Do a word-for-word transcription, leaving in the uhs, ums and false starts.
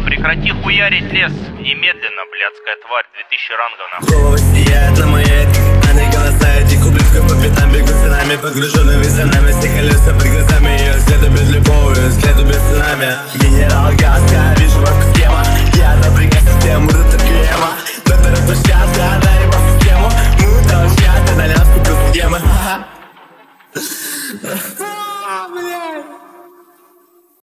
прекрати хуярить лес. Немедленно, блядская тварь, две тысячи рангов нахуй. Голова сияет на моей, они голоса этих ублюдков по пятам бегут за нами, погруженными за нами, все колеса под глазами ее, взгляды без любовью, взгляды без цунами. Генерал Гаска, вижу вас.